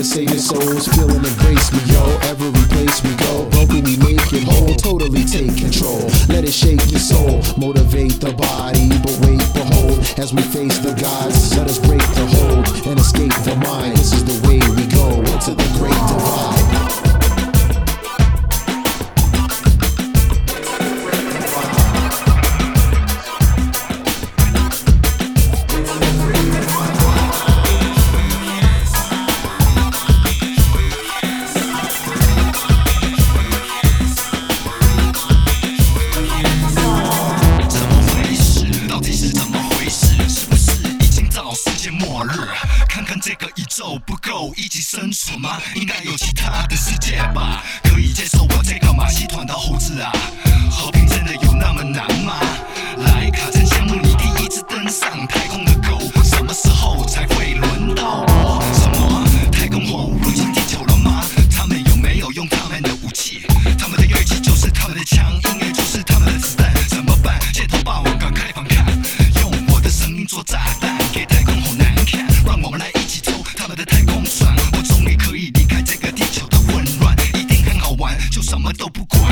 to save your souls. Feel and embrace me, yo. Every place we go, broken we make it whole. Totally take control. Let it shake your soul. Motivate the body, but wait, behold. As we face the gods, let us break the hold and escape the mind. This is the way we go into the great divide. 这个宇宙不够一起生存吗？应该有其他的世界吧？可以接受我这个马戏团的猴子啊？和平真的有那么难吗？来，卡真羡慕你第一次登上太空的狗，什么时候才会轮到我？什么？太空火入侵地球了吗？他们有没有用他们的武器？他们的乐器就是他们的枪，音乐就是他们的子弹，怎么办？街头霸王赶开放看，用我的声音做炸弹，给太空好难看，让我们来。他们的太空船，我终于可以离开这个地球的混乱，一定很好玩，就什么都不管。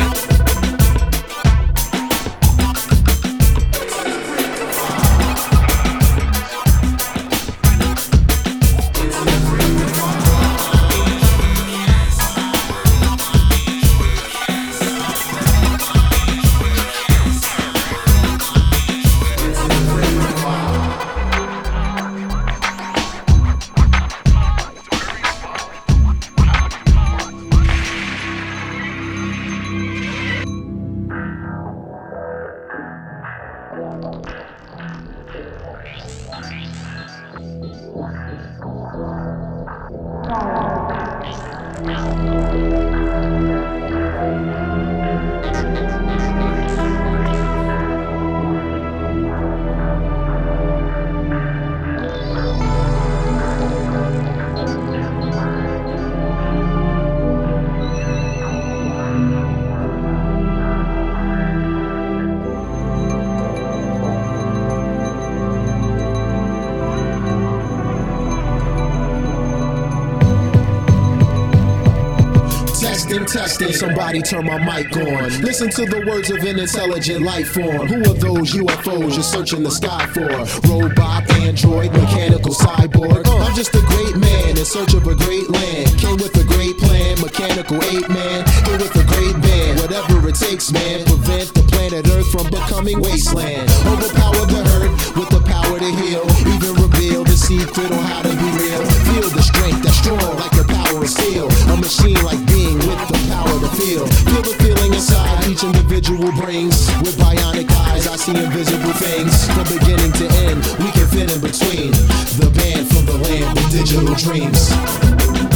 Testing, somebody turn my mic on. Listen to the words of an intelligent life form. Who are those UFOs you're searching the sky for? Robot, android, mechanical cyborg. I'm just a great man in search of a great land. Came with a great plan, mechanical ape man. Here with a great band, whatever it takes, man. Prevent the planet Earth from becoming wasteland. Overpower the hurt with the power to heal. Even reveal the secret on how to be real. Feel the strength that's strong like the power of steel. A machine like being with the power to feel. Feel the feeling inside each individual brings. With bionic eyes I see invisible things. From beginning to end we can fit in between. The band from the land with digital dreams.